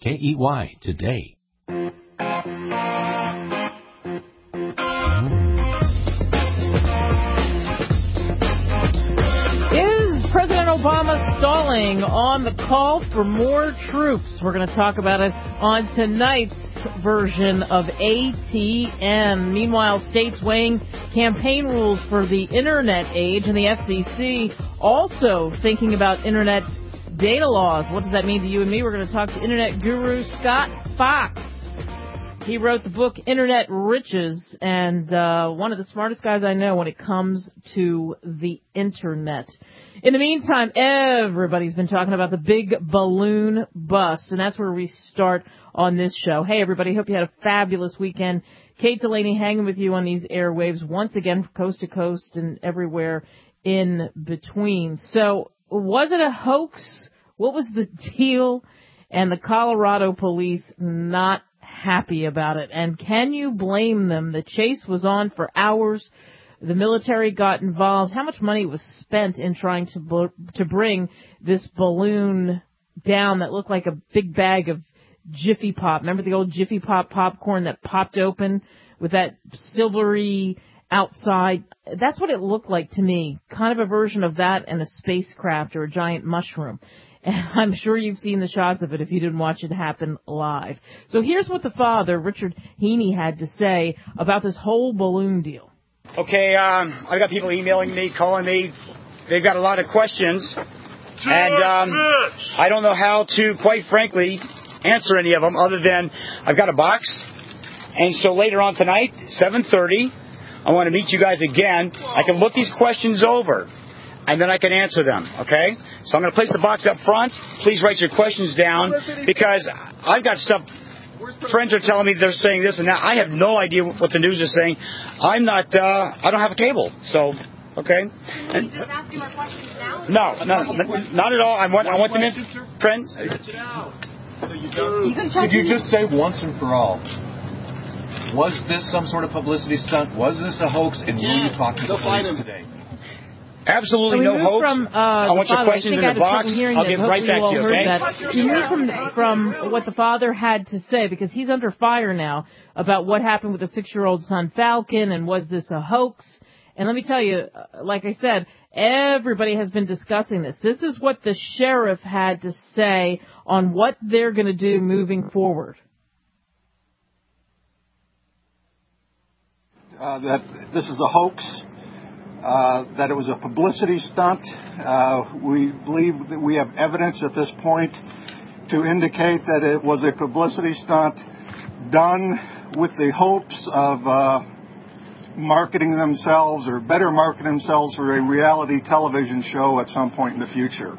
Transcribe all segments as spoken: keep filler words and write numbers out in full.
K E Y Today. President Obama stalling on the call for more troops. We're going to talk about it on tonight's version of A T N. Meanwhile, states weighing campaign rules for the Internet age, and the F C C also thinking about Internet data laws. What does that mean to you and me? We're going to talk to Internet guru Scott Fox. He wrote the book Internet Riches, and uh, one of the smartest guys I know when it comes to the Internet. In the meantime, everybody's been talking about the big balloon bust, and that's where we start on this show. Hey, everybody, hope you had a fabulous weekend. Kate Delaney hanging with you on these airwaves once again, coast to coast and everywhere in between. So was it a hoax? What was the deal? And the Colorado police not happy about it. And can you blame them? The chase was on for hours. The military got involved. How much money was spent in trying to bl- to bring this balloon down that looked like a big bag of Jiffy Pop? Remember the old Jiffy Pop popcorn that popped open with that silvery outside? That's what it looked like to me. Kind of a version of that and a spacecraft or a giant mushroom. And I'm sure you've seen the shots of it if you didn't watch it happen live. So here's what the father, Richard Heaney, had to say about this whole balloon deal. Okay, um, I've got people emailing me, calling me. They've got a lot of questions. And um, I don't know how to, quite frankly, answer any of them other than I've got a box. And so later on tonight, seven thirty, I want to meet you guys again. I can look these questions over, and then I can answer them, okay? So I'm going to place the box up front. Please write your questions down, because I've got stuff. Friends are telling me they're saying this and that. I have no idea what the news is saying. I'm not, uh, I don't have a cable, so, okay? Can you just ask me my questions now? No, no, not at all. I want, I want them in, friends. Could you just say once and for all, was this some sort of publicity stunt? Was this a hoax? And will you talk to the police today? Absolutely no hoax. From, uh, I want your father, questions in the box. I'll get right back to you, okay? That. You heard from, from what the father had to say, because he's under fire now about what happened with the six-year-old son Falcon, and was this a hoax? And let me tell you, like I said, everybody has been discussing this. This is what the sheriff had to say on what they're going to do moving forward. Uh, that this is a hoax. Uh, that it was a publicity stunt. Uh, we believe that we have evidence at this point to indicate that it was a publicity stunt done with the hopes of uh, marketing themselves or better market themselves for a reality television show at some point in the future.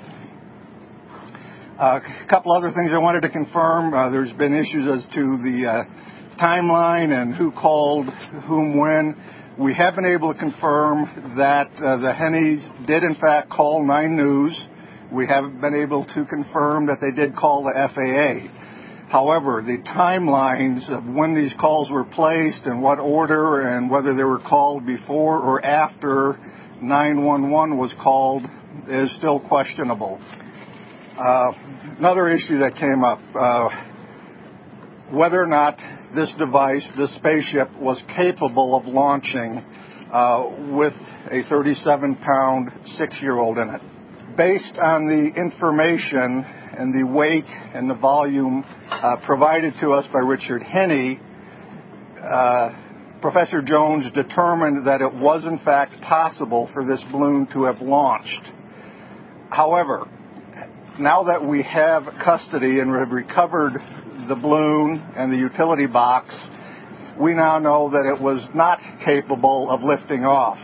Uh, a couple other things I wanted to confirm. Uh, there's been issues as to the uh, timeline and who called whom when. We have been able to confirm that uh, the Henneys did, in fact, call Nine News. We have been able to confirm that they did call the F A A. However, the timelines of when these calls were placed and what order and whether they were called before or after nine one one was called is still questionable. Uh, another issue that came up, uh, whether or not this device, this spaceship, was capable of launching uh, with a thirty-seven pound six-year-old in it. Based on the information and the weight and the volume uh, provided to us by Richard Henney, uh, Professor Jones determined that it was in fact possible for this balloon to have launched. However, now that we have custody and have recovered the balloon and the utility box, we now know that it was not capable of lifting off.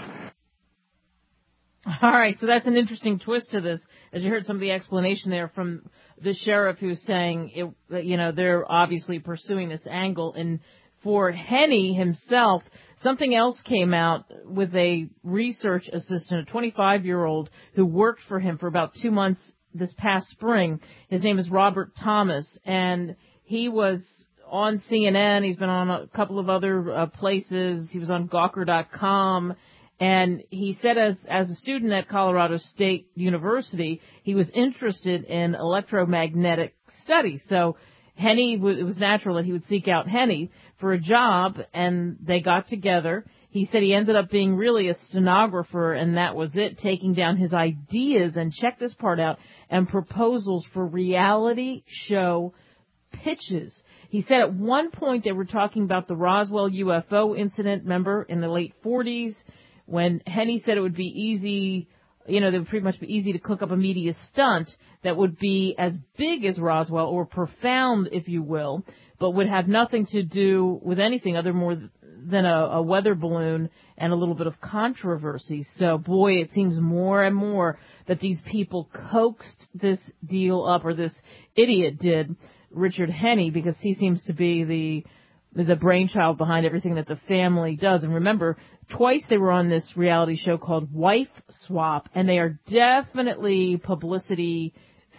All right, so that's an interesting twist to this, as you heard some of the explanation there from the sheriff, who's saying, it, you know, they're obviously pursuing this angle. And for Henney himself, something else came out with a research assistant, a twenty-five-year-old who worked for him for about two months this past spring. His name is Robert Thomas, and he was on C N N. He's been on a couple of other uh, places. He was on Gawker dot com. And he said as, as a student at Colorado State University, he was interested in electromagnetic studies. So Henny, it was natural that he would seek out Henny for a job, and they got together. He said he ended up being really a stenographer, and that was it, taking down his ideas, and check this part out, and proposals for reality show pitches. He said at one point they were talking about the Roswell U F O incident, remember, in the late forties, when Henny said it would be easy, you know, it would pretty much be easy to cook up a media stunt that would be as big as Roswell, or profound, if you will, but would have nothing to do with anything other more than a, a weather balloon and a little bit of controversy. So, boy, it seems more and more that these people coaxed this deal up, or this idiot did, Richard Henny, because he seems to be the the brainchild behind everything that the family does. And remember, twice they were on this reality show called Wife Swap, and they are definitely publicity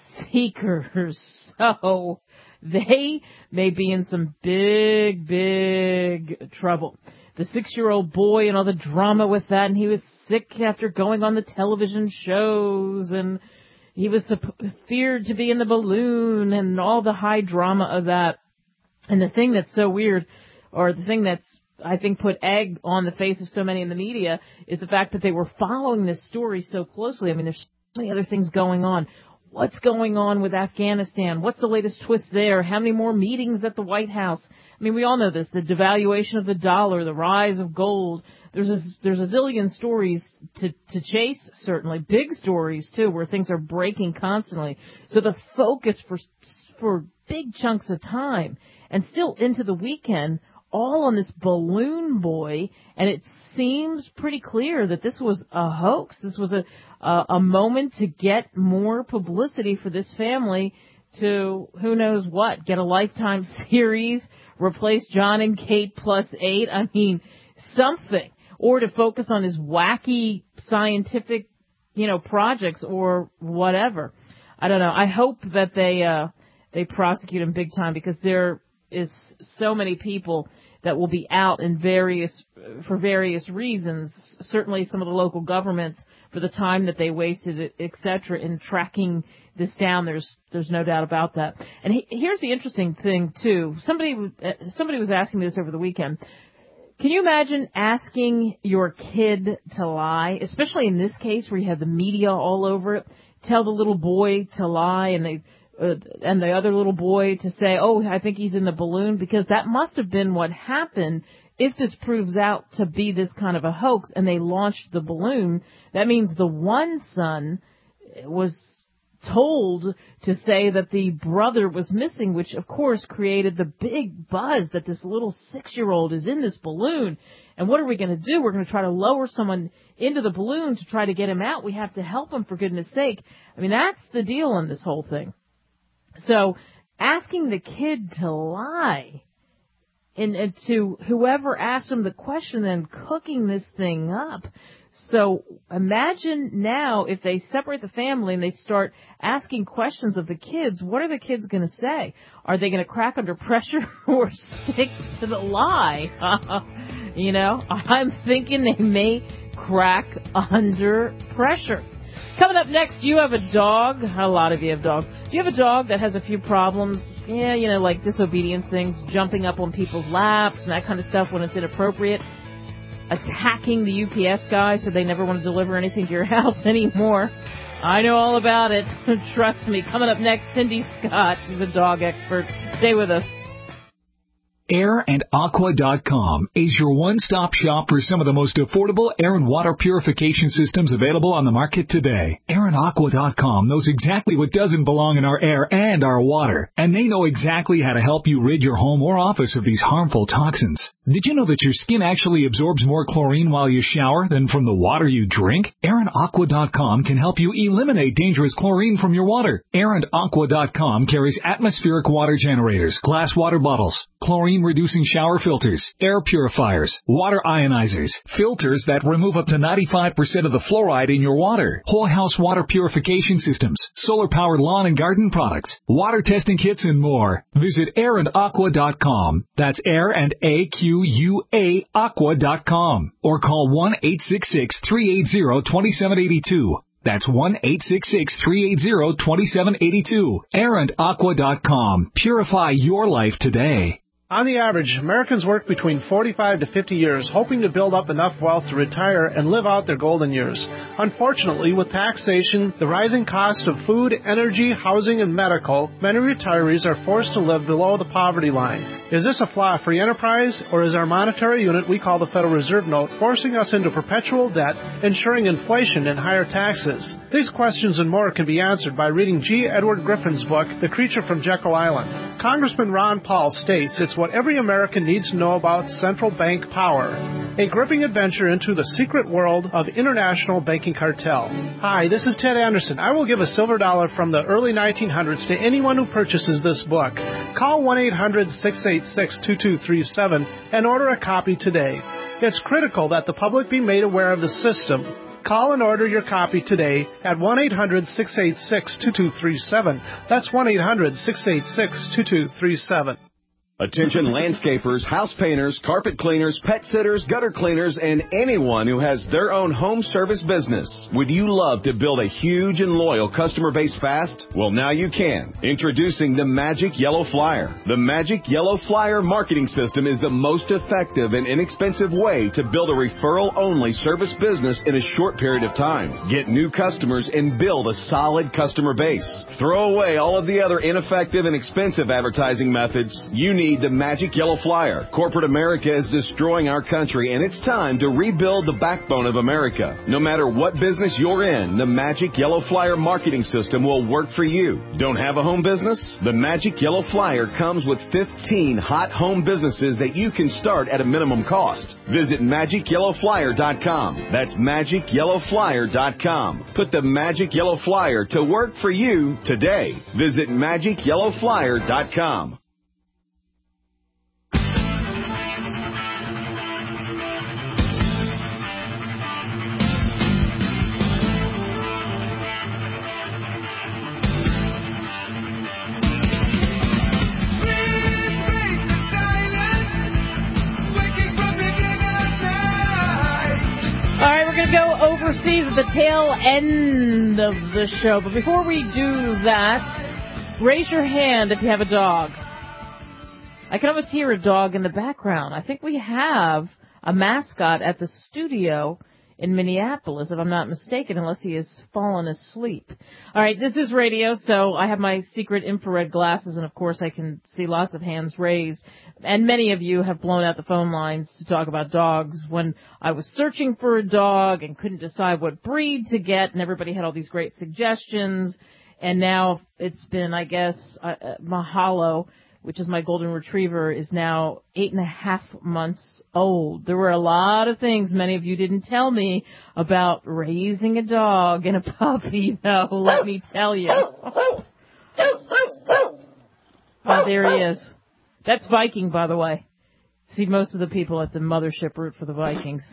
seekers. So they may be in some big, big trouble. The six-year-old boy and all the drama with that, and he was sick after going on the television shows, and he was feared to be in the balloon, and all the high drama of that. And the thing that's so weird, or the thing that's, I think, put egg on the face of so many in the media, is the fact that they were following this story so closely. I mean, there's so many other things going on. What's going on with Afghanistan? What's the latest twist there? How many more meetings at the White House? I mean, we all know this, the devaluation of the dollar, the rise of gold. There's a, there's a zillion stories to, to chase, certainly. Big stories, too, where things are breaking constantly. So the focus for for big chunks of time, and still into the weekend, all on this balloon boy, and it seems pretty clear that this was a hoax. This was a a, a moment to get more publicity for this family to, who knows what, get a Lifetime series, replace John and Kate plus eight, I mean, something, or to focus on his wacky scientific, you know, projects or whatever. I don't know. I hope that they uh, they prosecute him big time, because there is so many people that will be out in various for various reasons. Certainly, some of the local governments, for the time that they wasted, et cetera, in tracking this down. There's there's no doubt about that. And he, here's the interesting thing too. Somebody somebody was asking me this over the weekend. Can you imagine asking your kid to lie, especially in this case where you have the media all over it? Tell the little boy to lie, and they uh, and the other little boy to say, "Oh, I think he's in the balloon," because that must have been what happened. If this proves out to be this kind of a hoax and they launched the balloon, that means the one son was told to say that the brother was missing, which of course created the big buzz that this little six-year-old is in this balloon. And what are we going to do? We're going to try to lower someone into the balloon to try to get him out. We have to help him, for goodness sake. I mean, that's the deal on this whole thing. So asking the kid to lie, and, and to whoever asked him the question, then cooking this thing up. So imagine now if they separate the family and they start asking questions of the kids, what are the kids going to say? Are they going to crack under pressure or stick to the lie? You know, I'm thinking they may crack under pressure. Coming up next, do you have a dog? A lot of you have dogs. Do you have a dog that has a few problems? Yeah, you know, like disobedience things, jumping up on people's laps and that kind of stuff when it's inappropriate. Attacking the U P S guy so they never want to deliver anything to your house anymore. I know all about it. Trust me. Coming up next, Cindy Scott. She's a dog expert. Stay with us. air and aqua dot com is your one-stop shop for some of the most affordable air and water purification systems available on the market today. air and aqua dot com knows exactly what doesn't belong in our air and our water, and they know exactly how to help you rid your home or office of these harmful toxins. Did you know that your skin actually absorbs more chlorine while you shower than from the water you drink? air and aqua dot com can help you eliminate dangerous chlorine from your water. air and aqua dot com carries atmospheric water generators, glass water bottles, chlorine-reducing shower filters, air purifiers, water ionizers, filters that remove up to ninety-five percent of the fluoride in your water, whole house water purification systems, solar-powered lawn and garden products, water testing kits, and more. Visit air and aqua dot com. That's air and A Q U A aqua dot com. Or call one eight six six, three eight zero, two seven eight two. That's one eight six six, three eight zero, two seven eight two. Arent Aqua dot com. Purify your life today. On the average, Americans work between forty-five to fifty years, hoping to build up enough wealth to retire and live out their golden years. Unfortunately, with taxation, the rising cost of food, energy, housing, and medical, many retirees are forced to live below the poverty line. Is this a flaw free enterprise, or is our monetary unit we call the Federal Reserve Note forcing us into perpetual debt, ensuring inflation and higher taxes? These questions and more can be answered by reading G. Edward Griffin's book, The Creature from Jekyll Island. Congressman Ron Paul states it's what every American needs to know about central bank power. A gripping adventure into the secret world of international banking cartel. Hi, this is Ted Anderson. I will give a silver dollar from the early nineteen hundreds to anyone who purchases this book. Call one eight hundred, six eight six, two two three seven and order a copy today. It's critical that the public be made aware of the system. Call and order your copy today at one eight hundred, six eight six, two two three seven. That's one eight hundred, six eight six, two two three seven. Attention landscapers, house painters, carpet cleaners, pet sitters, gutter cleaners, and anyone who has their own home service business. Would you love to build a huge and loyal customer base fast? Well, now you can. Introducing the Magic Yellow Flyer. The Magic Yellow Flyer marketing system is the most effective and inexpensive way to build a referral-only service business in a short period of time. Get new customers and build a solid customer base. Throw away all of the other ineffective and expensive advertising methods. You need the Magic Yellow Flyer. Corporate America is destroying our country, and it's time to rebuild the backbone of America. No matter what business you're in, the Magic Yellow Flyer marketing system will work for you. Don't have a home business? The Magic Yellow Flyer comes with fifteen hot home businesses that you can start at a minimum cost. Visit magic yellow flyer dot com. That's magic yellow flyer dot com. Put the Magic Yellow Flyer to work for you today. Visit magic yellow flyer dot com. Go overseas at the tail end of the show. But before we do that, raise your hand if you have a dog. I can almost hear a dog in the background. I think we have a mascot at the studio in Minneapolis, if I'm not mistaken, unless he has fallen asleep. All right, this is radio, so I have my secret infrared glasses, and of course I can see lots of hands raised. And many of you have blown out the phone lines to talk about dogs. When I was searching for a dog and couldn't decide what breed to get, and everybody had all these great suggestions, and now it's been, I guess, uh, Mahalo, which is my golden retriever, is now eight and a half months old. There were a lot of things many of you didn't tell me about raising a dog and a puppy, though, let me tell you. Oh, there he is. That's Viking, by the way. See, most of the people at the mothership root for the Vikings.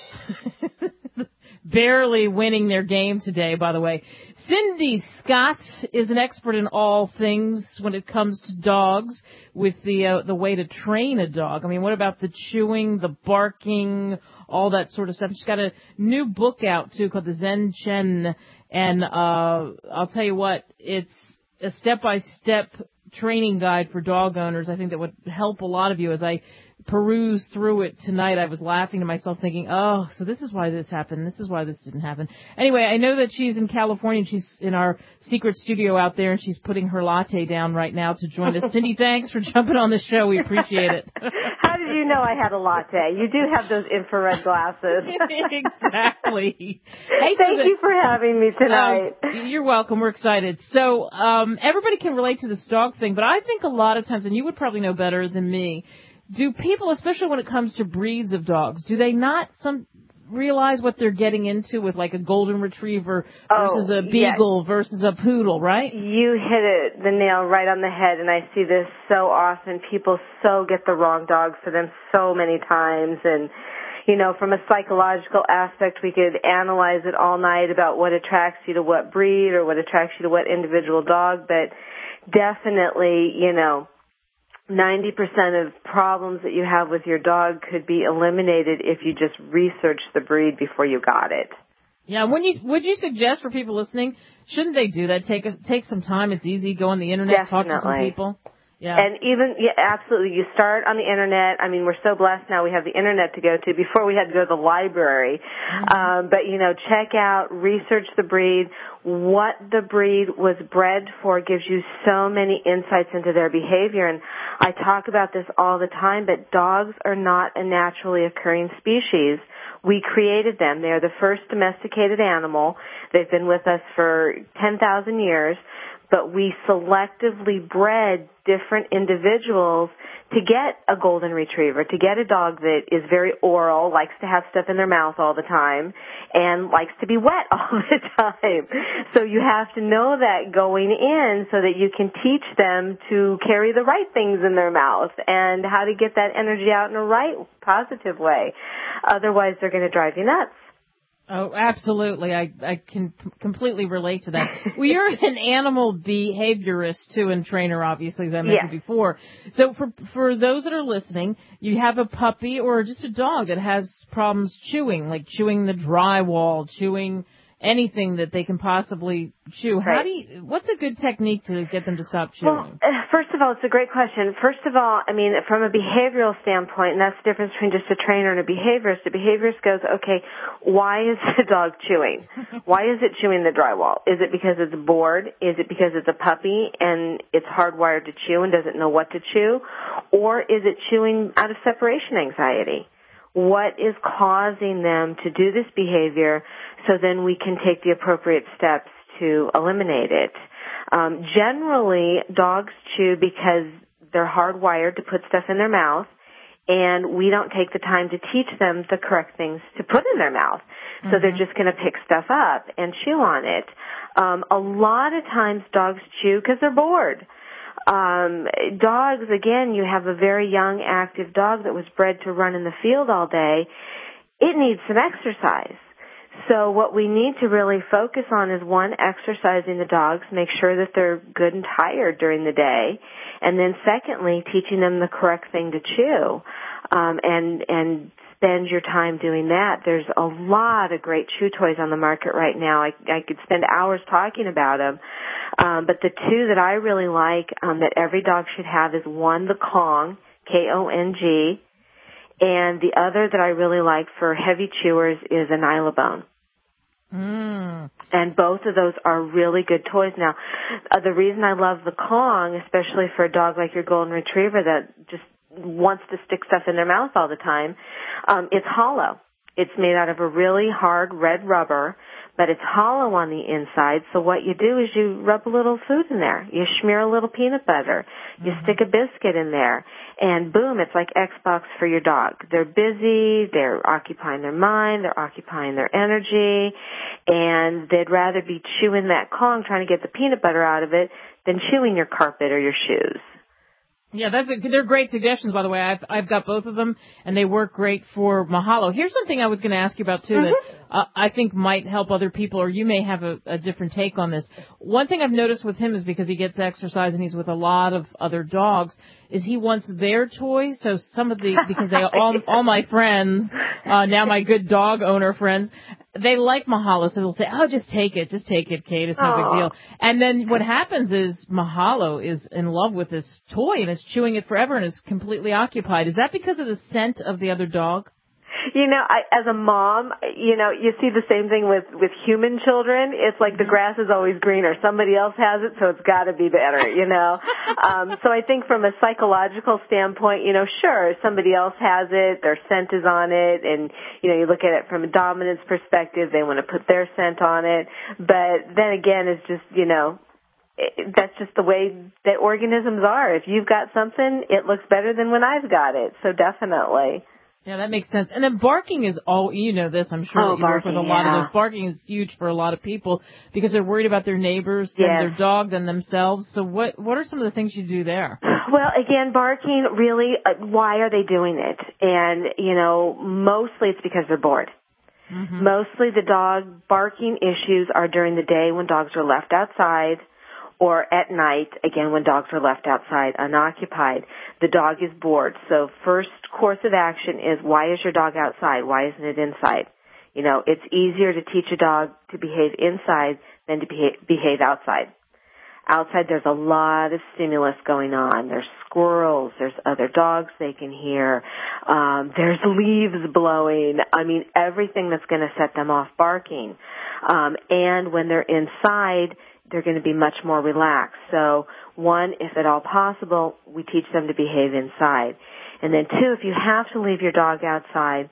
Barely winning their game today, by the way. Cindy Scott is an expert in all things when it comes to dogs, with the uh, the way to train a dog. I mean, what about the chewing, the barking, all that sort of stuff? She's got a new book out, too, called The Zen Chen, and uh, I'll tell you what, it's a step-by-step training guide for dog owners. I think that would help a lot of you. As I perused through it tonight, I was laughing to myself thinking, oh, so this is why this happened. This is why this didn't happen. Anyway, I know that she's in California, and she's in our secret studio out there, and she's putting her latte down right now to join us. Cindy, thanks for jumping on the show. We appreciate it. How did you know I had a latte? You do have those infrared glasses. Exactly. Hey, Thank so the, you for having me tonight. Um, you're welcome. We're excited. So um, everybody can relate to this dog thing, but I think a lot of times, and you would probably know better than me, do people, especially when it comes to breeds of dogs, do they not some realize what they're getting into with like a golden retriever versus oh, a beagle yes. versus a poodle, right? You hit it, the nail right on the head, and I see this so often. People so get the wrong dog for them so many times, and you know, from a psychological aspect, we could analyze it all night about what attracts you to what breed or what attracts you to what individual dog, but definitely, you know, ninety percent of problems that you have with your dog could be eliminated if you just researched the breed before you got it. Yeah, when you would you suggest for people listening, shouldn't they do that? Take a, take some time. It's easy. Go on the internet, Definitely. talk to some people. Yeah. And even, yeah, absolutely, you start on the internet. I mean, we're so blessed now we have the internet to go to. Before we had to go to the library. Mm-hmm. Um, but, you know, check out, research the breed. What the breed was bred for gives you so many insights into their behavior. And I talk about this all the time, but dogs are not a naturally occurring species. We created them. They are the first domesticated animal. They've been with us for ten thousand years. But we selectively bred different individuals to get a golden retriever, to get a dog that is very oral, likes to have stuff in their mouth all the time, and likes to be wet all the time. So you have to know that going in so that you can teach them to carry the right things in their mouth and how to get that energy out in a right, positive way. Otherwise, they're going to drive you nuts. Oh, absolutely. I, I can p- completely relate to that. Well, you're an animal behaviorist, too, and trainer, obviously, as I mentioned yes. before. So for for those that are listening, you have a puppy or just a dog that has problems chewing, like chewing the drywall, chewing anything that they can possibly chew. How right. do you, what's a good technique to get them to stop chewing? Well, uh, first of all, it's a great question. First of all, I mean, from a behavioral standpoint, and that's the difference between just a trainer and a behaviorist, the behaviorist goes, okay, why is the dog chewing? Why is it chewing the drywall? Is it because it's bored? Is it because it's a puppy and it's hardwired to chew and doesn't know what to chew? Or is it chewing out of separation anxiety? What is causing them to do this behavior so then we can take the appropriate steps to eliminate it? Um, generally, dogs chew because they're hardwired to put stuff in their mouth, and we don't take the time to teach them the correct things to put in their mouth. So mm-hmm. they're just going to pick stuff up and chew on it. Um, a lot of times dogs chew because they're bored. Um, dogs, again, you have a very young, active dog that was bred to run in the field all day. It needs some exercise. So what we need to really focus on is, one, exercising the dogs, make sure that they're good and tired during the day, and then secondly, teaching them the correct thing to chew, um, and and spend your time doing that. There's a lot of great chew toys on the market right now. I, I could spend hours talking about them, um, but the two that I really like um, that every dog should have is, one, the Kong, K O N G, and the other that I really like for heavy chewers is a Nylabone. Mm. And both of those are really good toys. Now, uh, the reason I love the Kong, especially for a dog like your Golden Retriever that just wants to stick stuff in their mouth all the time, um, it's hollow. It's made out of a really hard red rubber, but it's hollow on the inside. So what you do is you rub a little food in there. You smear a little peanut butter. You mm-hmm. stick a biscuit in there. And boom, it's like Xbox for your dog. They're busy. They're occupying their mind. They're occupying their energy. And they'd rather be chewing that Kong, trying to get the peanut butter out of it, than chewing your carpet or your shoes. Yeah, that's a, they're great suggestions, by the way. I've, I've got both of them, and they work great for Mahalo. Here's something I was going to ask you about, too, mm-hmm. that uh, I think might help other people, or you may have a, a different take on this. One thing I've noticed with him is because he gets exercise and he's with a lot of other dogs, is he wants their toys. So some of the, because they all, all my friends, uh, now my good dog owner friends, they like Mahalo, so they'll say, oh, just take it, just take it, Kate, it's no Aww. Big deal. And then what happens is Mahalo is in love with this toy and is chewing it forever and is completely occupied. Is that because of the scent of the other dog? You know, I, as a mom, you know, you see the same thing with, with human children. It's like the grass is always greener. Somebody else has it, so it's got to be better, you know. um, so I think from a psychological standpoint, you know, sure, somebody else has it, their scent is on it, and, you know, you look at it from a dominance perspective, they want to put their scent on it. But then again, it's just, you know, it, that's just the way that organisms are. If you've got something, it looks better than when I've got it. So definitely. Yeah, that makes sense. And then barking is all, you know this, I'm sure oh, that you barking, work with a lot yeah. of those. Barking is huge for a lot of people because they're worried about their neighbors, yes. then their dog, then themselves. So what what are some of the things you do there? Well, again, barking, really, uh, why are they doing it? And, you know, mostly it's because they're bored. Mm-hmm. Mostly the dog barking issues are during the day when dogs are left outside, or at night, again, when dogs are left outside unoccupied. The dog is bored. So first course of action is, why is your dog outside? Why isn't it inside? You know, it's easier to teach a dog to behave inside than to behave, behave outside. Outside, there's a lot of stimulus going on. There's squirrels. There's other dogs they can hear. Um, there's leaves blowing. I mean, everything that's going to set them off barking. Um, and when they're inside, they're going to be much more relaxed. So, one, if at all possible, we teach them to behave inside. And then, two, if you have to leave your dog outside,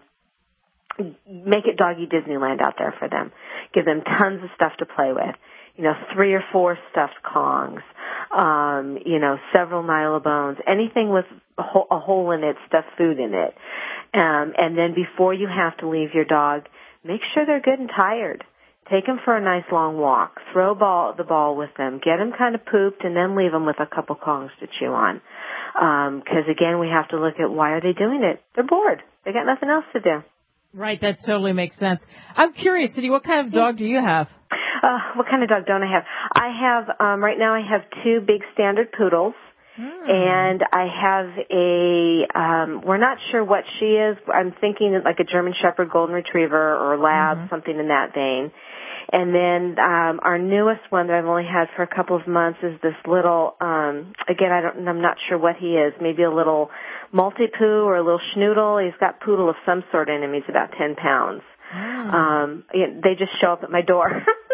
make it doggy Disneyland out there for them. Give them tons of stuff to play with. You know, three or four stuffed Kongs, um, you know, several Nylobones, anything with a hole, a hole in it, stuffed food in it. Um, and then before you have to leave your dog, make sure they're good and tired. Take them for a nice long walk. Throw ball, the ball with them. Get them kind of pooped, and then leave them with a couple Kongs to chew on. Because, um, again, we have to look at why are they doing it. They're bored. They got nothing else to do. Right, that totally makes sense. I'm curious, Cindy, what kind of dog do you have? Uh, what kind of dog don't I have? I have, um, right now I have two big standard poodles, mm. and I have a, um, we're not sure what she is. I'm thinking like a German Shepherd, Golden Retriever, or Lab, mm-hmm. something in that vein. And then um, our newest one that I've only had for a couple of months is this little, um, again, I don't, I'm not sure what he is, maybe a little multi-poo or a little schnoodle. He's got poodle of some sort in him. He's about ten pounds. Mm. Um, they just show up at my door.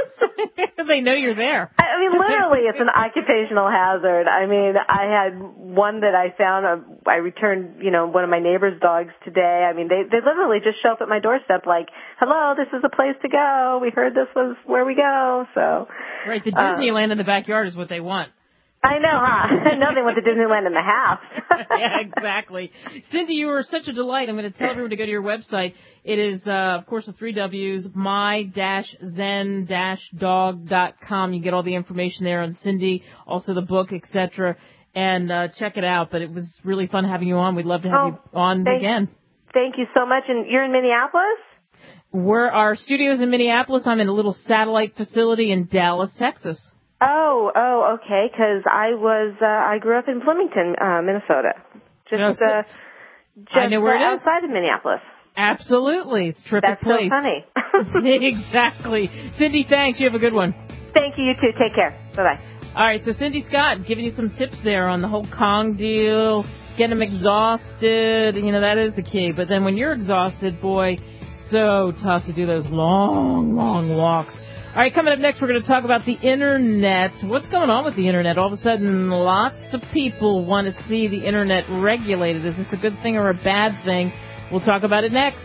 They know you're there. I mean, literally, it's an occupational hazard. I mean, I had one that I found. Uh, I returned, you know, one of my neighbor's dogs today. I mean, they they literally just show up at my doorstep like, hello, this is a place to go. We heard this was where we go. So, right, the Disneyland um, in the backyard is what they want. I know, huh? No, they went to Disneyland in the house. Yeah, exactly. Cindy, you were such a delight. I'm going to tell everyone to go to your website. It is, uh, of course, the three W's, my dash zen dash dog dot com. You get all the information there on Cindy, also the book, et cetera, and uh, check it out. But it was really fun having you on. We'd love to have oh, you on thank, again. Thank you so much. And you're in Minneapolis? We're, our studio's in Minneapolis. I'm in a little satellite facility in Dallas, Texas. Oh, oh, okay, because I was, uh, I grew up in Bloomington, uh, Minnesota. Just, just, uh, just I know where uh, it is. outside of Minneapolis. Absolutely. It's a terrific That's place. That's so funny. Exactly. Cindy, thanks. You have a good one. Thank you, you too. Take care. Bye-bye. All right, so Cindy Scott giving you some tips there on the whole Kong deal, get them exhausted. You know, that is the key. But then when you're exhausted, boy, so tough to do those long, long walks. All right, coming up next, we're going to talk about the Internet. What's going on with the Internet? All of a sudden, lots of people want to see the Internet regulated. Is this a good thing or a bad thing? We'll talk about it next.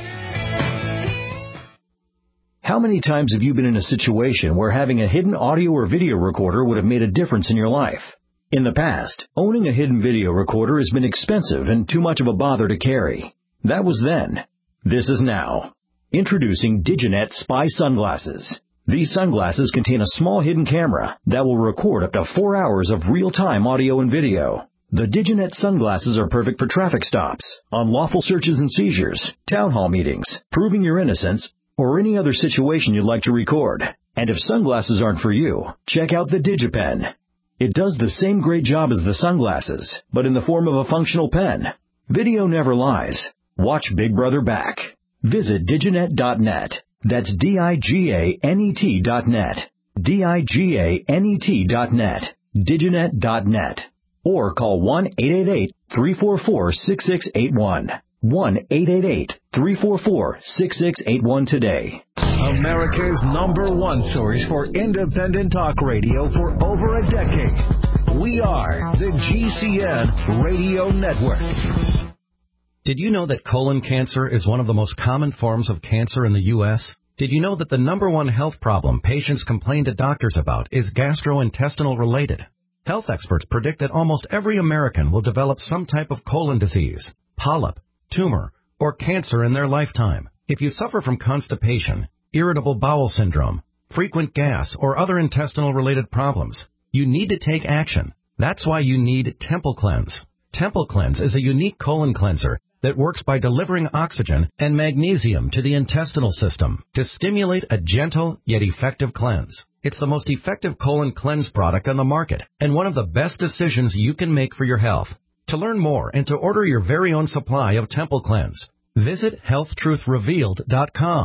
How many times have you been in a situation where having a hidden audio or video recorder would have made a difference in your life? In the past, owning a hidden video recorder has been expensive and too much of a bother to carry. That was then. This is now. Introducing Diginet Spy Sunglasses. These sunglasses contain a small hidden camera that will record up to four hours of real-time audio and video. The Diginet sunglasses are perfect for traffic stops, unlawful searches and seizures, town hall meetings, proving your innocence, or any other situation you'd like to record. And if sunglasses aren't for you, check out the DigiPen. It does the same great job as the sunglasses, but in the form of a functional pen. Video never lies. Watch Big Brother back. Visit diginet dot net. That's D I G A N E T dot net. D I G A N E T dot net. diginet dot net. Or call one eight eight eight, three four four, six six eight one. one eight eight eight, three four four, six six eight one today. America's number one source for independent talk radio for over a decade. We are the G C N Radio Network. Did you know that colon cancer is one of the most common forms of cancer in the U S? Did you know that the number one health problem patients complain to doctors about is gastrointestinal related? Health experts predict that almost every American will develop some type of colon disease, polyp, tumor, or cancer in their lifetime. If you suffer from constipation, irritable bowel syndrome, frequent gas, or other intestinal related problems, you need to take action. That's why you need Temple Cleanse. Temple Cleanse is a unique colon cleanser that works by delivering oxygen and magnesium to the intestinal system to stimulate a gentle yet effective cleanse. It's the most effective colon cleanse product on the market and one of the best decisions you can make for your health. To learn more and to order your very own supply of Temple Cleanse, visit health truth revealed dot com.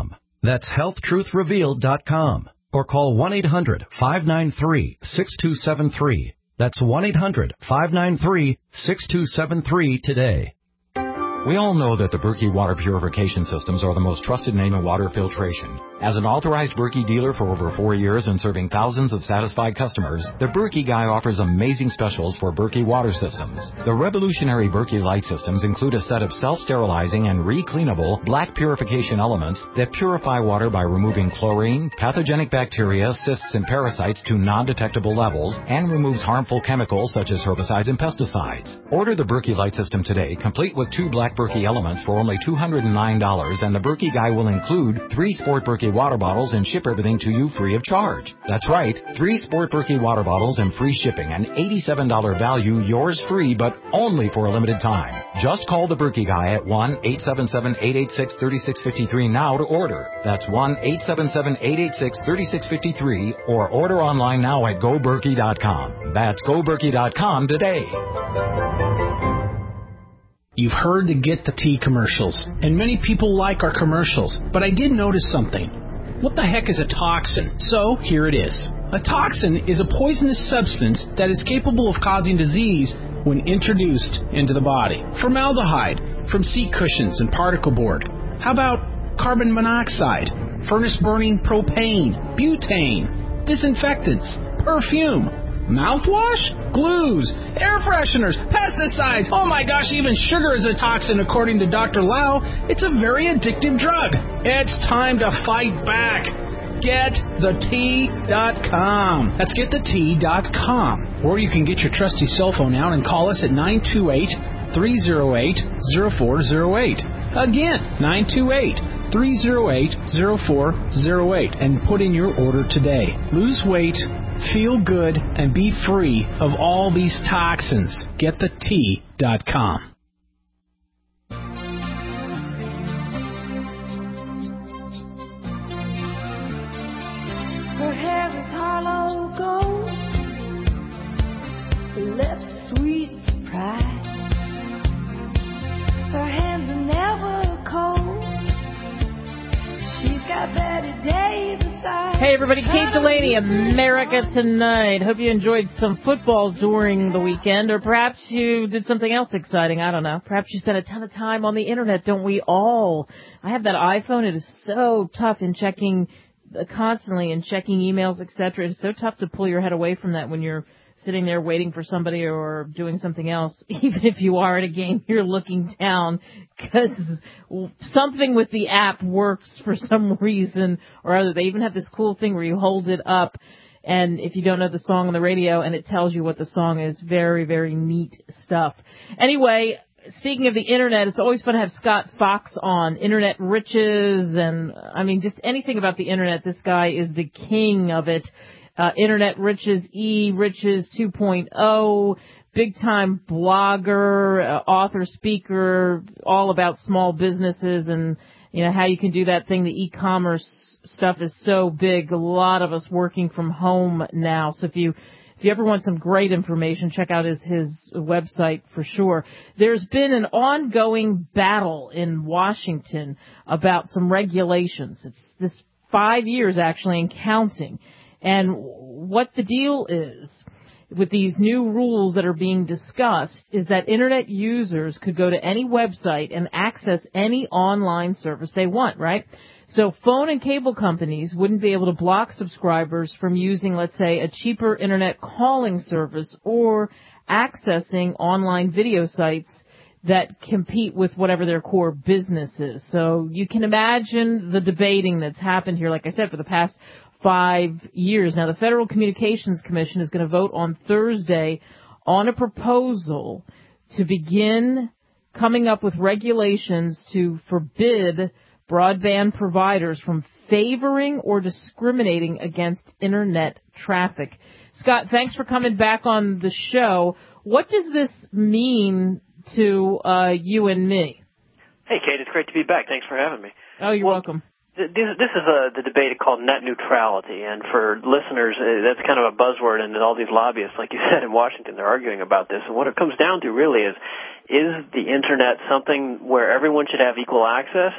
That's health truth revealed dot com. Or call one eight hundred five nine three six two seven three. That's one eight hundred five nine three six two seven three today. We all know that the Berkey water purification systems are the most trusted name in water filtration. As an authorized Berkey dealer for over four years and serving thousands of satisfied customers, the Berkey Guy offers amazing specials for Berkey water systems. The revolutionary Berkey Light systems include a set of self-sterilizing and re-cleanable black purification elements that purify water by removing chlorine, pathogenic bacteria, cysts, and parasites to non-detectable levels, and removes harmful chemicals such as herbicides and pesticides. Order the Berkey Light system today, complete with two black Berkey elements for only two hundred nine dollars, and the Berkey Guy will include three Sport Berkey water bottles and ship everything to you free of charge. That's right, three Sport Berkey water bottles and free shipping, an eighty-seven dollars value, yours free, but only for a limited time. Just call the Berkey Guy at one eight seven seven eight eight six three six five three now to order. That's one eight seven seven eight eight six three six five three, or order online now at go berkey dot com. That's go berkey dot com today. You've heard the Get the Tea commercials, and many people like our commercials, but I did notice something. What the heck is a toxin? So, here it is. A toxin is a poisonous substance that is capable of causing disease when introduced into the body. Formaldehyde from seat cushions and particle board. How about carbon monoxide, furnace-burning propane, butane, disinfectants, perfume, mouthwash, glues, air fresheners, pesticides. Oh my gosh, even sugar is a toxin according to Doctor Lau. It's a very addictive drug. It's time to fight back. get the tea dot com. That's get the tea dot com. Or you can get your trusty cell phone out and call us at nine two eight, three oh eight, oh four oh eight. Again, nine two eight, three oh eight, oh four oh eight, and put in your order today. Lose weight, feel good, and be free of all these toxins. get the tea dot com. Her hair is hollow gold, her lips sweet surprise. Her hands are never cold. She's got better days aside. Hey everybody, Kate Delaney, America Tonight. Hope you enjoyed some football during the weekend, or perhaps you did something else exciting. I don't know. Perhaps you spent a ton of time on the internet. Don't we all? I have that iPhone. It is so tough in checking uh, constantly and checking emails, et cetera. It's so tough to pull your head away from that when you're sitting there waiting for somebody or doing something else. Even if you are at a game, you're looking down because something with the app works for some reason or other. They even have this cool thing where you hold it up, and if you don't know the song on the radio, and it tells you what the song is. Very, very neat stuff. Anyway, speaking of the internet, it's always fun to have Scott Fox on. Internet riches, and I mean, just anything about the internet. This guy is the king of it. Uh, Internet Riches, E-Riches two point oh, big-time blogger, uh, author, speaker, all about small businesses and, you know, how you can do that thing. The e-commerce stuff is so big. A lot of us working from home now. So if you if you ever want some great information, check out his, his website for sure. There's been an ongoing battle in Washington about some regulations. It's this five years, actually, and counting. And what the deal is with these new rules that are being discussed is that internet users could go to any website and access any online service they want, right? So phone and cable companies wouldn't be able to block subscribers from using, let's say, a cheaper internet calling service or accessing online video sites that compete with whatever their core business is. So you can imagine the debating that's happened here, like I said, for the past five years. Now, the Federal Communications Commission is going to vote on Thursday on a proposal to begin coming up with regulations to forbid broadband providers from favoring or discriminating against internet traffic. Scott, thanks for coming back on the show. What does this mean to uh, you and me? Hey, Kate, it's great to be back. Thanks for having me. Oh, you're well, welcome. This, this is a, the debate called net neutrality, and for listeners, that's kind of a buzzword, and all these lobbyists, like you said, in Washington, they're arguing about this. And what it comes down to really is, is the Internet something where everyone should have equal access,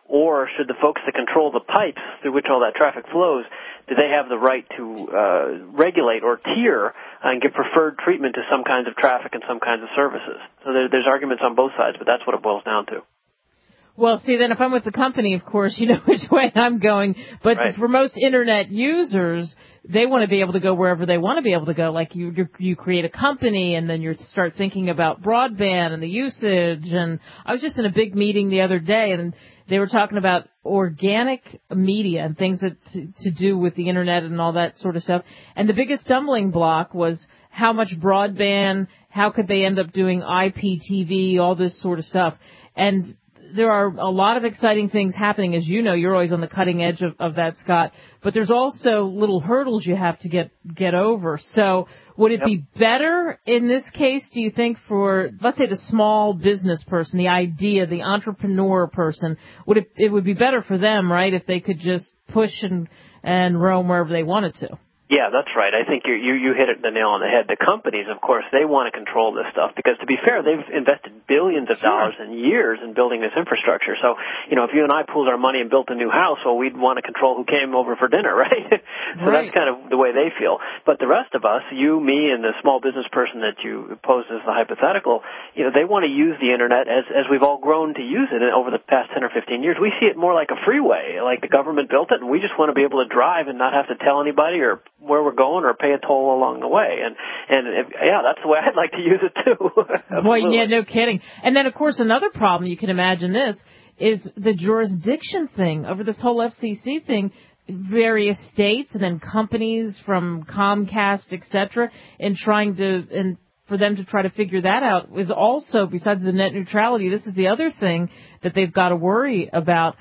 Or should the folks that control the pipes through which all that traffic flows, do they have the right to uh, regulate or tier and give preferred treatment to some kinds of traffic and some kinds of services? So there, there's arguments on both sides, but that's what it boils down to. Well, see, then if I'm with the company, of course, you know which way I'm going. But right. for most Internet users, they want to be able to go wherever they want to be able to go. Like you, you, you create a company, and then you start thinking about broadband and the usage. And I was just in a big meeting the other day, and they were talking about organic media and things that to, to do with the Internet and all that sort of stuff. And the biggest stumbling block was how much broadband, how could they end up doing I P T V, all this sort of stuff. And there are a lot of exciting things happening. As you know, you're always on the cutting edge of, of that, Scott. But there's also little hurdles you have to get get over. So would it yep. be better in this case, do you think, for, let's say, the small business person, the idea, the entrepreneur person, would it, it would be better for them, right, if they could just push and, and roam wherever they wanted to? Yeah, that's right. I think you, you you hit it the nail on the head. The companies, of course, they want to control this stuff because, to be fair, they've invested billions of sure. dollars and years in building this infrastructure. So, you know, if you and I pooled our money and built a new house, well, we'd want to control who came over for dinner, right? so right. that's kind of the way they feel. But the rest of us, you, me, and the small business person that you posed as the hypothetical, you know, they want to use the Internet as as we've all grown to use it over the past ten or fifteen years. We see it more like a freeway, like the government built it, and we just want to be able to drive and not have to tell anybody or where we're going or pay a toll along the way. And, and if, yeah, that's the way I'd like to use it too. Boy, yeah, no kidding. And then, of course, another problem, you can imagine this, is the jurisdiction thing over this whole F C C thing. Various states and then companies from Comcast, et cetera, and trying to, and for them to try to figure that out is also, besides the net neutrality, this is the other thing that they've got to worry about.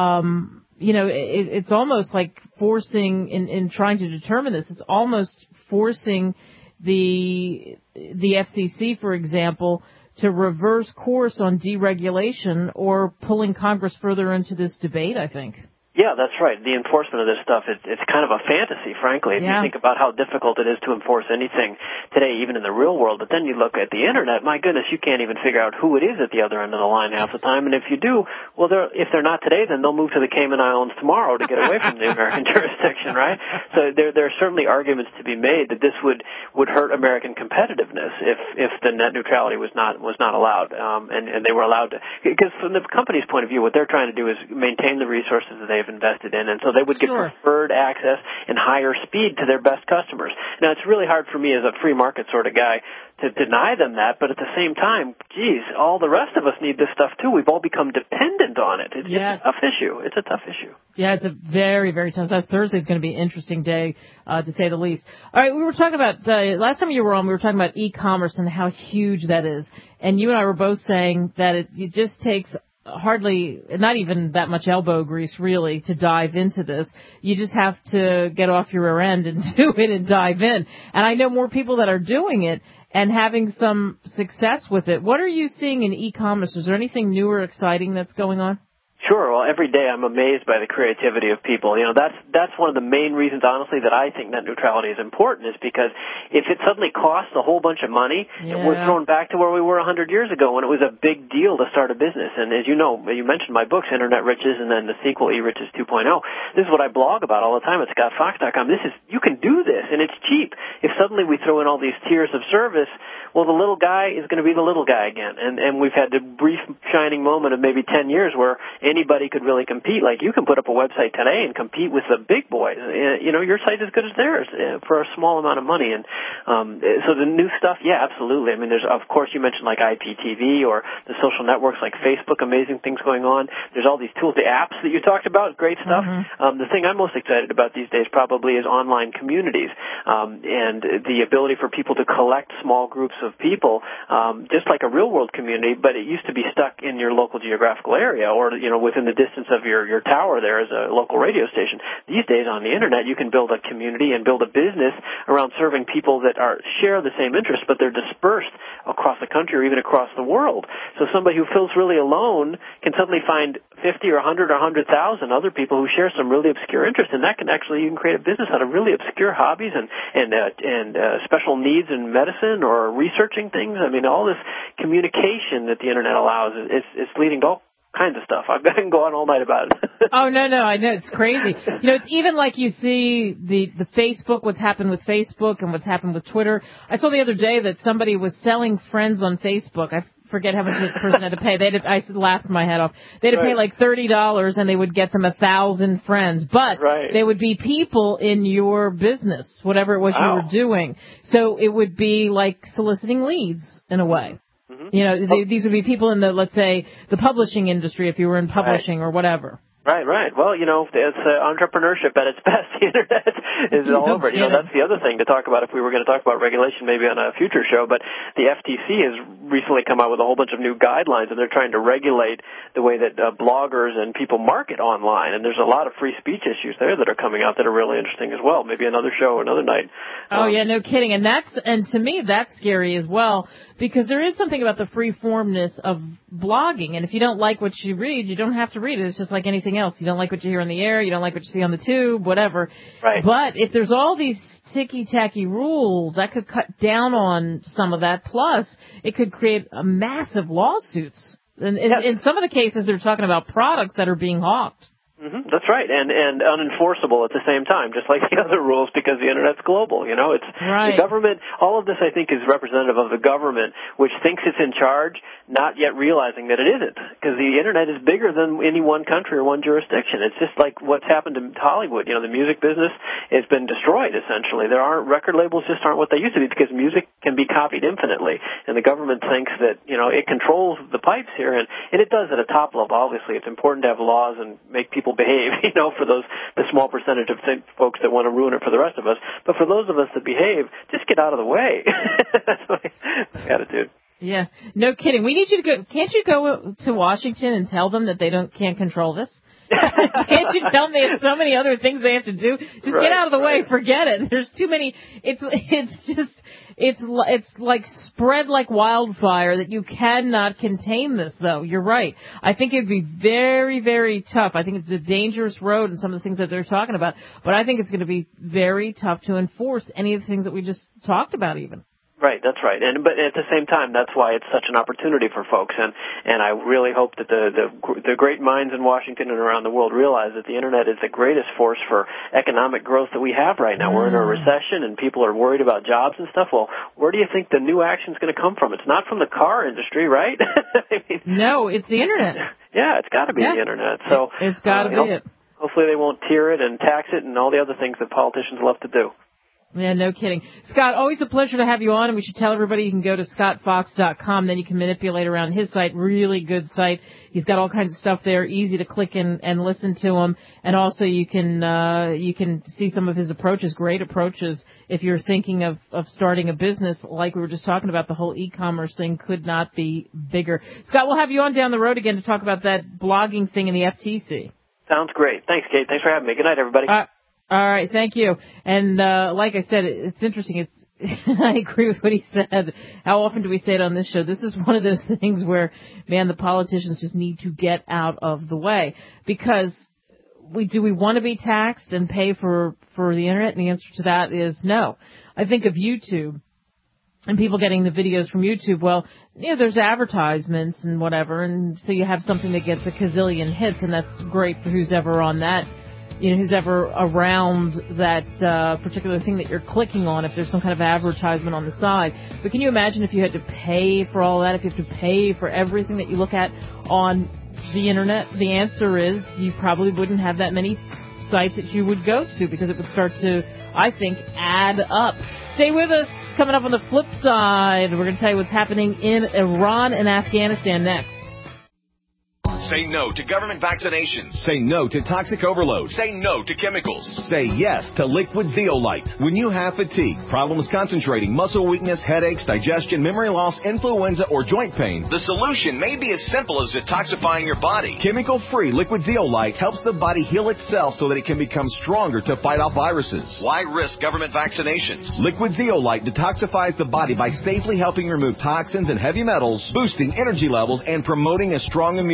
Um, You know, it, it's almost like forcing, in, in trying to determine this, it's almost forcing the the F C C, for example, to reverse course on deregulation or pulling Congress further into this debate, I think. Yeah, that's right. The enforcement of this stuff, it, it's kind of a fantasy, frankly, if yeah. you think about how difficult it is to enforce anything today, even in the real world. But then you look at the Internet, my goodness, you can't even figure out who it is at the other end of the line half the time. And if you do, well, they're, if they're not today, then they'll move to the Cayman Islands tomorrow to get away from the American jurisdiction, right? So there, there are certainly arguments to be made that this would, would hurt American competitiveness if, if the net neutrality was not, was not allowed, um, and, and they were allowed to, because from the company's point of view, what they're trying to do is maintain the resources that they've invested in, and so they would get sure. preferred access and higher speed to their best customers. Now, it's really hard for me as a free market sort of guy to deny them that, but at the same time, geez, all the rest of us need this stuff too. We've all become dependent on it. It's, yes. it's a tough issue. It's a tough issue. Yeah, it's a very, very tough. That Thursday's going to be an interesting day, uh, to say the least. All right, we were talking about, uh, last time you were on, we were talking about e-commerce and how huge that is. And you and I were both saying that it, it just takes hardly, not even that much elbow grease, really, to dive into this. You just have to get off your rear end and do it and dive in. And I know more people that are doing it and having some success with it. What are you seeing in e-commerce? Is there anything new or exciting that's going on? Sure. Well, every day I'm amazed by the creativity of people. You know, that's that's one of the main reasons, honestly, that I think net neutrality is important, is because if it suddenly costs a whole bunch of money, yeah. we're thrown back to where we were one hundred years ago when it was a big deal to start a business. And as you know, you mentioned my books, Internet Riches, and then the sequel, E-Riches two point oh. This is what I blog about all the time at scott fox dot com. This is, you can do this, and it's cheap. If suddenly we throw in all these tiers of service, well, the little guy is going to be the little guy again. And, and we've had the brief shining moment of maybe ten years where anybody could really compete. Like, you can put up a website today and compete with the big boys. You know, your site's as good as theirs for a small amount of money. And um, so the new stuff, yeah, absolutely. I mean, there's, of course, you mentioned like I P T V or the social networks like Facebook, amazing things going on. There's all these tools, the apps that you talked about, great stuff. Mm-hmm. Um, the thing I'm most excited about these days probably is online communities, um, and the ability for people to collect small groups of people, um, just like a real-world community, but it used to be stuck in your local geographical area or, you know, within the distance of your, your tower there as a local radio station. These days on the Internet, you can build a community and build a business around serving people that are share the same interests, but they're dispersed across the country or even across the world. So somebody who feels really alone can suddenly find fifty or one hundred or one hundred thousand other people who share some really obscure interests, and that can actually, you can create a business out of really obscure hobbies and, and, uh, and uh, special needs in medicine or researching things. I mean, all this communication that the Internet allows is, is leading to all kinds of stuff. I can go on all night about it. Oh, no, no, I know. It's crazy. You know, it's even like you see the, the Facebook, what's happened with Facebook and what's happened with Twitter. I saw the other day that somebody was selling friends on Facebook. I forget how much the person had to pay. They had to, I laughed my head off. They had to Right. pay like thirty dollars and they would get them a thousand friends. But Right. they would be people in your business, whatever it was Wow. you were doing. So it would be like soliciting leads in a way. Mm-hmm. You know, they, these would be people in the, let's say, the publishing industry if you were in publishing Right. or whatever. Right, right. Well, you know, it's uh, entrepreneurship at its best. The Internet is all No over it. You know, kidding. that's the other thing to talk about if we were going to talk about regulation maybe on a future show. But the F T C has recently come out with a whole bunch of new guidelines, and they're trying to regulate the way that uh, bloggers and people market online. And there's a lot of free speech issues there that are coming out that are really interesting as well. Maybe another show another night. Oh, Um, yeah, no kidding. And that's, and to me, that's scary as well, because there is something about the free-formness of blogging. And if you don't like what you read, you don't have to read it. It's just like anything else. You don't like what you hear on the air, you don't like what you see on the tube, whatever. Right. But if there's all these ticky-tacky rules, that could cut down on some of that. Plus, it could create a massive lawsuits. And in, in some of the cases, they're talking about products that are being hawked. Mm-hmm. That's right, and and unenforceable at the same time, just like the other rules, because the Internet's global. You know, it's Right. the government. All of this, I think, is representative of the government, which thinks it's in charge, not yet realizing that it isn't, because the Internet is bigger than any one country or one jurisdiction. It's just like what's happened to Hollywood. You know, the music business has been destroyed essentially. There aren't record labels; just aren't what they used to be, because music can be copied infinitely, and the government thinks that you know it controls the pipes here, and and it does at a top level. Obviously, it's important to have laws and make people behave, you know, for those the small percentage of th- folks that want to ruin it for the rest of us. But for those of us that behave, just get out of the way. That's my, my attitude. Yeah, no kidding. We need you to go. Can't you go to Washington and tell them that they don't can't control this? Can't you tell them they have so many other things they have to do? Just Right, get out of the right. way. Forget it. There's too many. It's it's just it's li- it's like spread like wildfire that you cannot contain this. Though you're right. I think it'd be very very tough. I think it's a dangerous road and some of the things that they're talking about. But I think it's going to be very tough to enforce any of the things that we just talked about even. Right, that's right. And but at the same time, that's why it's such an opportunity for folks. And and I really hope that the the the great minds in Washington and around the world realize that the Internet is the greatest force for economic growth that we have right now. Mm. We're in a recession, and people are worried about jobs and stuff. Well, where do you think the new action is going to come from? It's not from the car industry, right? I mean, no, it's the Internet. Yeah, it's got to be yeah. the Internet. So it's got to uh, be you know, it. Hopefully, they won't tier it and tax it and all the other things that politicians love to do. Yeah, no kidding. Scott, always a pleasure to have you on, and we should tell everybody you can go to scott fox dot com, then you can manipulate around his site. Really good site. He's got all kinds of stuff there, easy to click and, and listen to him. And also you can, uh, you can see some of his approaches, great approaches, if you're thinking of, of starting a business, like we were just talking about. The whole e-commerce thing could not be bigger. Scott, we'll have you on down the road again to talk about that blogging thing in the F T C. Sounds great. Thanks, Kate. Thanks for having me. Good night, everybody. Uh, All right, thank you. And uh like I said, it's interesting. It's I agree with what he said. How often do we say it on this show? This is one of those things where, man, the politicians just need to get out of the way, because we do we want to be taxed and pay for for the Internet? And the answer to that is no. I think of YouTube and people getting the videos from YouTube. Well, you know, there's advertisements and whatever, and so you have something that gets a gazillion hits, and that's great for who's ever on that. You know, who's ever around that uh, particular thing that you're clicking on, if there's some kind of advertisement on the side. But can you imagine if you had to pay for all that, if you have to pay for everything that you look at on the Internet? The answer is you probably wouldn't have that many sites that you would go to, because it would start to, I think, add up. Stay with us. Coming up on the flip side, we're going to tell you what's happening in Iran and Afghanistan next. Say no to government vaccinations. Say no to toxic overload. Say no to chemicals. Say yes to liquid Zeolite. When you have fatigue, problems concentrating, muscle weakness, headaches, digestion, memory loss, influenza, or joint pain, the solution may be as simple as detoxifying your body. Chemical-free liquid Zeolite helps the body heal itself so that it can become stronger to fight off viruses. Why risk government vaccinations? Liquid Zeolite detoxifies the body by safely helping remove toxins and heavy metals, boosting energy levels, and promoting a strong immune system.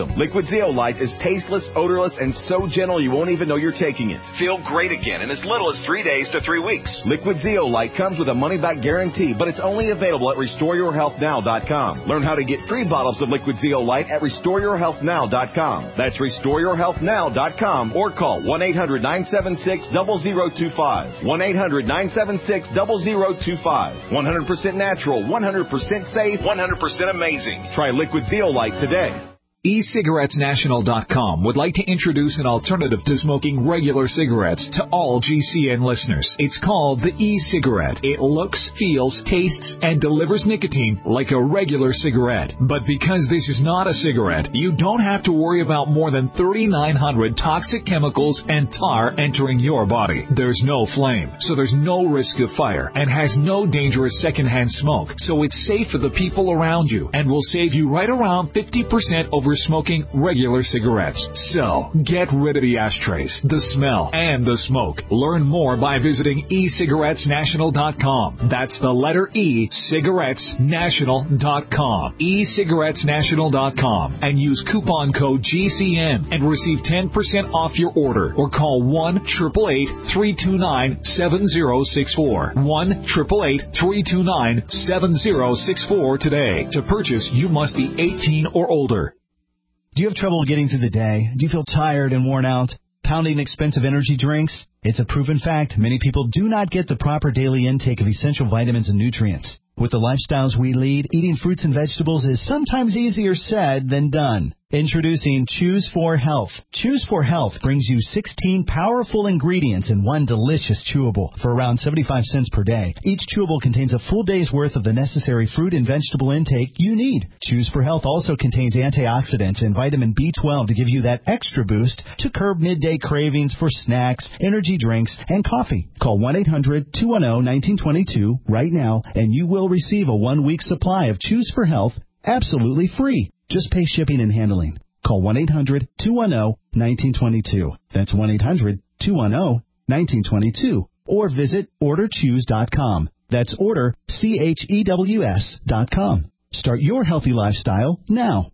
awesome. Liquid Zeolite is tasteless, odorless, and so gentle you won't even know you're taking it. Feel great again in as little as three days to three weeks. Liquid Zeolite comes with a money-back guarantee, but it's only available at restore your health now dot com. Learn how to get free bottles of Liquid Zeolite at restore your health now dot com. That's restore your health now dot com or call one eight hundred nine seven six zero zero two five. one eight hundred nine seven six zero zero two five. one hundred percent natural, one hundred percent safe, one hundred percent amazing. Try Liquid Zeolite today. e cigarettes national dot com would like to introduce an alternative to smoking regular cigarettes to all G C N listeners. It's called the e-cigarette. It looks, feels, tastes, and delivers nicotine like a regular cigarette. But because this is not a cigarette, you don't have to worry about more than thirty-nine hundred toxic chemicals and tar entering your body. There's no flame, so there's no risk of fire, and has no dangerous secondhand smoke, so it's safe for the people around you and will save you right around fifty percent over smoking regular cigarettes. So, get rid of the ashtrays, the smell, and the smoke. Learn more by visiting e cigarettes national dot com. That's the letter E, cigarettes national dot com. e cigarettes national dot com. And use coupon code G C N and receive ten percent off your order. Or call one eight eight eight, three two nine, seven zero six four. one eight eight eight, three two nine, seven zero six four today. To purchase, you must be eighteen or older. Do you have trouble getting through the day? Do you feel tired and worn out? Pounding expensive energy drinks? It's a proven fact many people do not get the proper daily intake of essential vitamins and nutrients. With the lifestyles we lead, eating fruits and vegetables is sometimes easier said than done. Introducing Choose four Health. Choose four Health brings you sixteen powerful ingredients in one delicious chewable for around seventy-five cents per day. Each chewable contains a full day's worth of the necessary fruit and vegetable intake you need. Choose four Health also contains antioxidants and vitamin B twelve to give you that extra boost to curb midday cravings for snacks, energy drinks, and coffee. Call one eight hundred, two one zero, one nine two two right now and you will receive a one-week supply of Choose four Health absolutely free. Just pay shipping and handling. Call one eight hundred, two one zero, one nine two two. That's one eight hundred, two one zero, one nine two two. Or visit order choose dot com. That's order, C H E W S dot com. Start your healthy lifestyle now.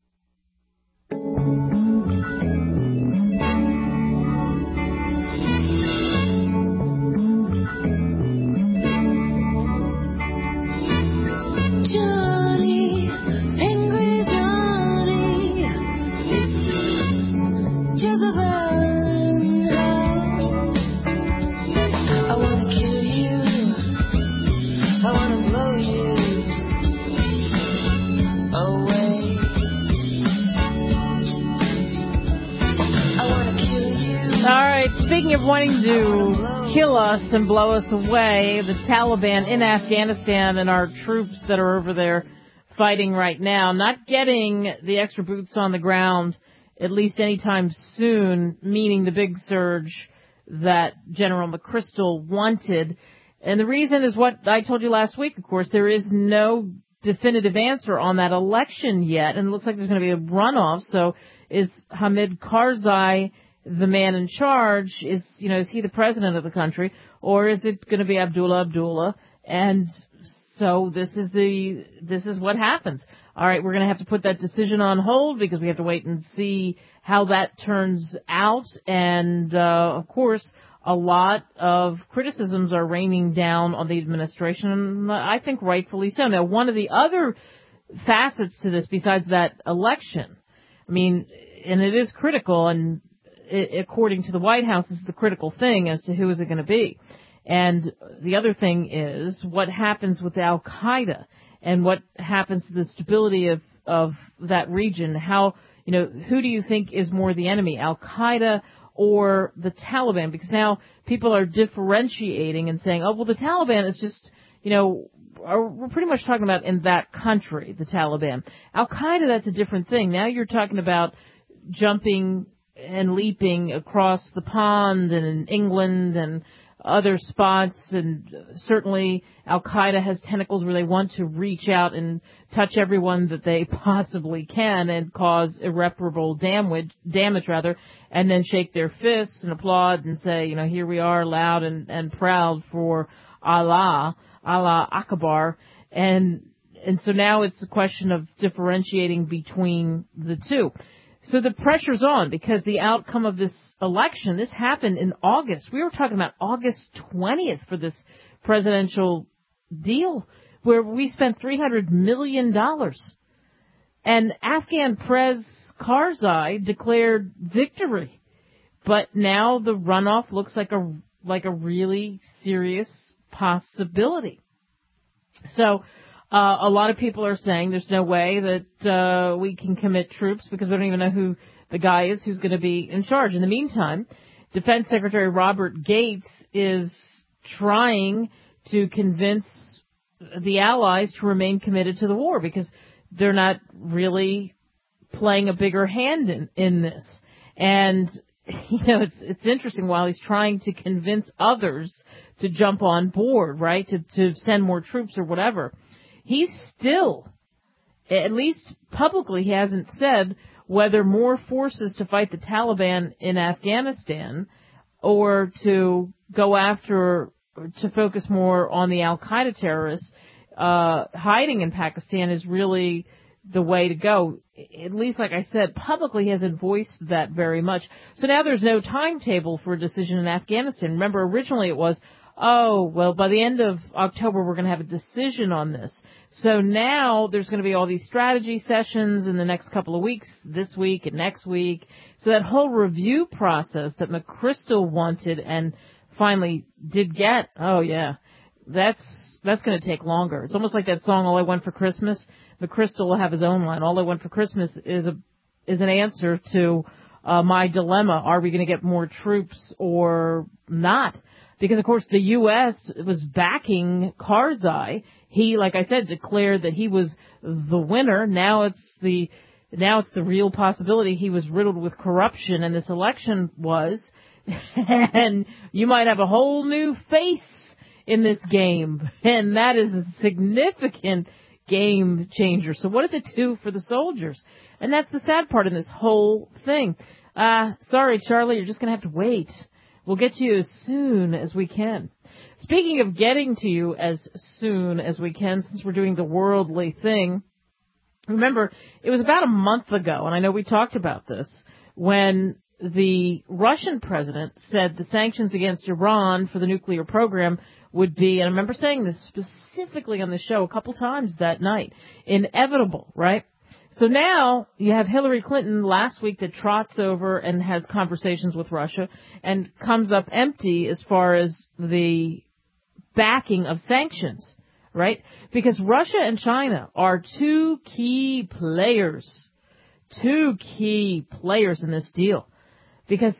Johnny, angry Johnny, this is Jezebel. I wanna kill you, I wanna blow you away. I wanna kill you. All right, speaking of wanting to kill us and blow us away, the Taliban in Afghanistan and our troops that are over there fighting right now, not getting the extra boots on the ground, at least anytime soon, meaning the big surge that General McChrystal wanted. And the reason is what I told you last week, of course. There is no definitive answer on that election yet, and it looks like there's going to be a runoff. So is Hamid Karzai the man in charge? Is, you know, is he the president of the country, or is it going to be Abdullah Abdullah? And so this is the, this is what happens. All right, we're going to have to put that decision on hold because we have to wait and see how that turns out. And, uh, of course, a lot of criticisms are raining down on the administration, and I think rightfully so. Now, one of the other facets to this, besides that election, I mean, and it is critical, and it, according to the White House, is the critical thing as to who is it going to be. And the other thing is what happens with Al-Qaeda and what happens to the stability of, of that region. How, you know, who do you think is more the enemy, Al-Qaeda or the Taliban? Because now people are differentiating and saying, oh, well, the Taliban is just, you know, we're pretty much talking about in that country, the Taliban. Al-Qaeda, that's a different thing. Now you're talking about jumping and leaping across the pond and in England and other spots, and certainly Al-Qaeda has tentacles where they want to reach out and touch everyone that they possibly can and cause irreparable damage, damage rather, and then shake their fists and applaud and say, you know, here we are, loud and, and proud for Allah, Allah Akbar. And, and so now it's a question of differentiating between the two. So the pressure's on because the outcome of this election, this happened in August. We were talking about August twentieth for this presidential deal where we spent three hundred million dollars. And Afghan Prez Karzai declared victory. But now the runoff looks like a like a really serious possibility. So uh, a lot of people are saying there's no way that uh, we can commit troops because we don't even know who the guy is who's going to be in charge. In the meantime, Defense Secretary Robert Gates is trying to convince the allies to remain committed to the war because they're not really playing a bigger hand in, in this. And, you know, it's it's interesting while he's trying to convince others to jump on board, right, to, to send more troops or whatever, he's still, at least publicly, he hasn't said whether more forces to fight the Taliban in Afghanistan or to go after, to focus more on the al-Qaeda terrorists uh, hiding in Pakistan is really the way to go. At least, like I said, publicly he hasn't voiced that very much. So now there's no timetable for a decision in Afghanistan. Remember, originally it was, oh, well, by the end of October we're going to have a decision on this. So now there's going to be all these strategy sessions in the next couple of weeks, this week and next week. So that whole review process that McChrystal wanted and finally did get, oh, yeah, that's that's going to take longer. It's almost like that song, All I Want for Christmas. McChrystal will have his own line. All I Want for Christmas is a is an answer to uh, my dilemma. Are we going to get more troops or not? Because, of course, the U S was backing Karzai. He, like I said, declared that he was the winner. Now it's the now it's the real possibility he was riddled with corruption, and this election was. And you might have a whole new face in this game, and that is a significant game changer. So what does it do for the soldiers? And that's the sad part in this whole thing. Uh, sorry, Charlie, you're just going to have to wait. We'll get to you as soon as we can. Speaking of getting to you as soon as we can, since we're doing the worldly thing, remember, it was about a month ago, and I know we talked about this, when the Russian president said the sanctions against Iran for the nuclear program would be, and I remember saying this specifically on the show a couple times that night, inevitable, right? So now you have Hillary Clinton last week that trots over and has conversations with Russia and comes up empty as far as the backing of sanctions, right? Because Russia and China are two key players, two key players in this deal. Because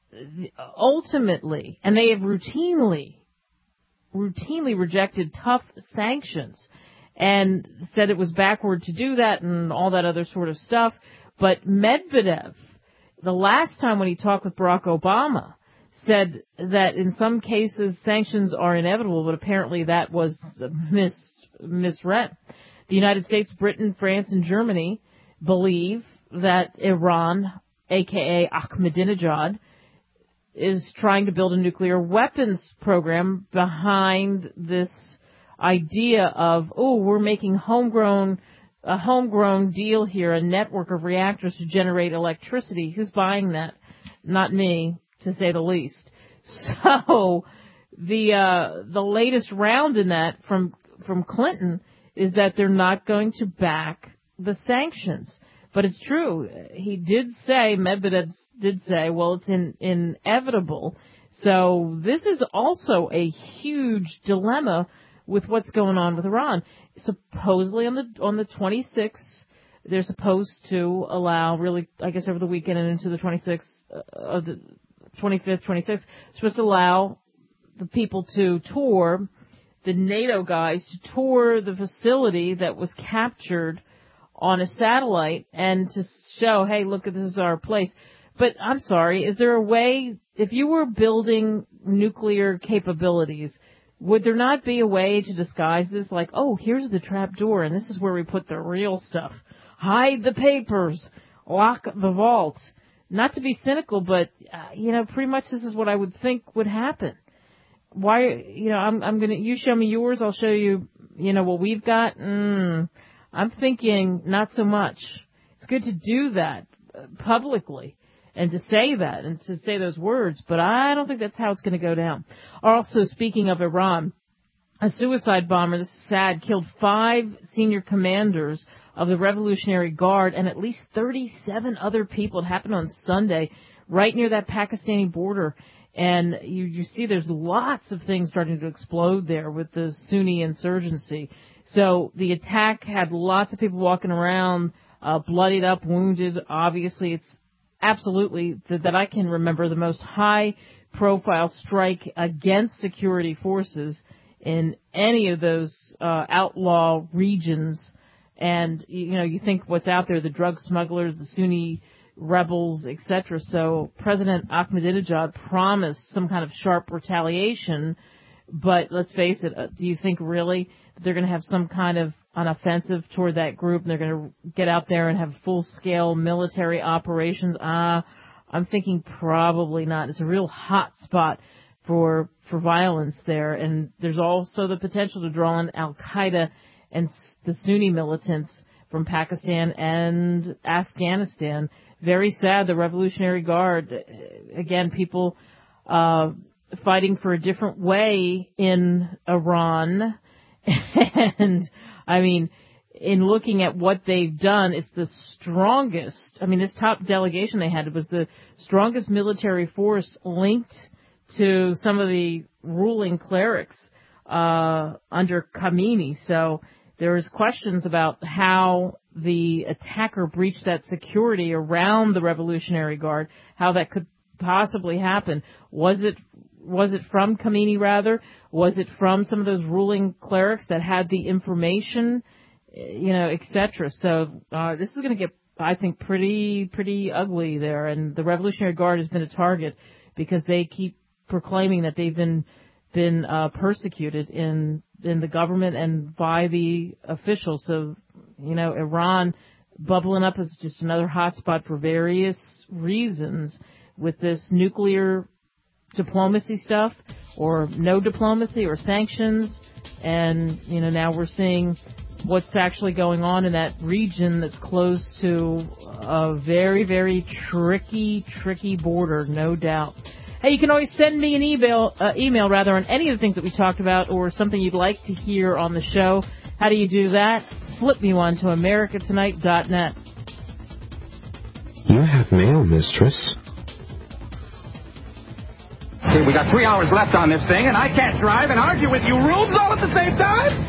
ultimately, and they have routinely, routinely rejected tough sanctions and said it was backward to do that and all that other sort of stuff. But Medvedev, the last time when he talked with Barack Obama, said that in some cases sanctions are inevitable, but apparently that was mis misread. The United States, Britain, France, and Germany believe that Iran, a k a. Ahmadinejad, is trying to build a nuclear weapons program behind this idea of, oh, we're making homegrown, a homegrown deal here, a network of reactors to generate electricity. Who's buying that? Not me, to say the least. So the uh, the latest round in that from from Clinton is that they're not going to back the sanctions. But it's true. He did say, Medvedev did say, well, it's in, inevitable. So this is also a huge dilemma with what's going on with Iran. Supposedly on the on the twenty-sixth, they're supposed to allow, really, I guess over the weekend and into the twenty-sixth, uh, the twenty-fifth, twenty-sixth, supposed to allow the people to tour, the NATO guys to tour the facility that was captured on a satellite and to show, hey, look, this is our place. But I'm sorry, is there a way, if you were building nuclear capabilities, would there not be a way to disguise this? Like, oh, here's the trap door, and this is where we put the real stuff. Hide the papers. Lock the vault. Not to be cynical, but, uh, you know, pretty much this is what I would think would happen. Why, you know, I'm, I'm going to, you show me yours, I'll show you, you know, what we've got. Mm, I'm thinking not so much. It's good to do that. publicly and to say that and to say those words, but I don't think that's how it's going to go down. Also, speaking of Iran, a suicide bomber, this is sad, killed five senior commanders of the Revolutionary Guard and at least thirty-seven other people. It happened on Sunday right near that Pakistani border. And you, you see there's lots of things starting to explode there with the Sunni insurgency. So the attack had lots of people walking around, uh, bloodied up, wounded. Obviously, it's absolutely, th- that I can remember, the most high-profile strike against security forces in any of those uh, outlaw regions. And, you know, you think what's out there, the drug smugglers, the Sunni rebels, et cetera. So President Ahmadinejad promised some kind of sharp retaliation, but let's face it, uh, do you think really that they're going to have some kind of an offensive toward that group and they're going to get out there and have full-scale military operations? Uh, I'm thinking probably not. It's a real hot spot for for violence there, and there's also the potential to draw in Al-Qaeda and the Sunni militants from Pakistan and Afghanistan. Very sad, the Revolutionary Guard, again, people uh, fighting for a different way in Iran. And, I mean, in looking at what they've done, it's the strongest, I mean, this top delegation they had was the strongest military force linked to some of the ruling clerics uh, under Khamenei. So there's questions about how the attacker breached that security around the Revolutionary Guard, how that could possibly happen. Was it was it from Khamenei, rather? Was it from some of those ruling clerics that had the information, you know, et cetera? So uh, this is going to get, I think, pretty pretty ugly there. And the Revolutionary Guard has been a target because they keep proclaiming that they've been been uh, persecuted in in the government and by the officials. So, you know, Iran bubbling up as just another hotspot for various reasons with this nuclear diplomacy stuff or no diplomacy or sanctions. And, you know, now we're seeing what's actually going on in that region that's close to a very, very tricky, tricky border, no doubt. Hey, you can always send me an email, uh, email rather, on any of the things that we talked about or something you'd like to hear on the show. How do you do that? Flip me one to america tonight dot net. You have mail, mistress. Okay, we got three hours left on this thing, and I can't drive and argue with you rubes all at the same time?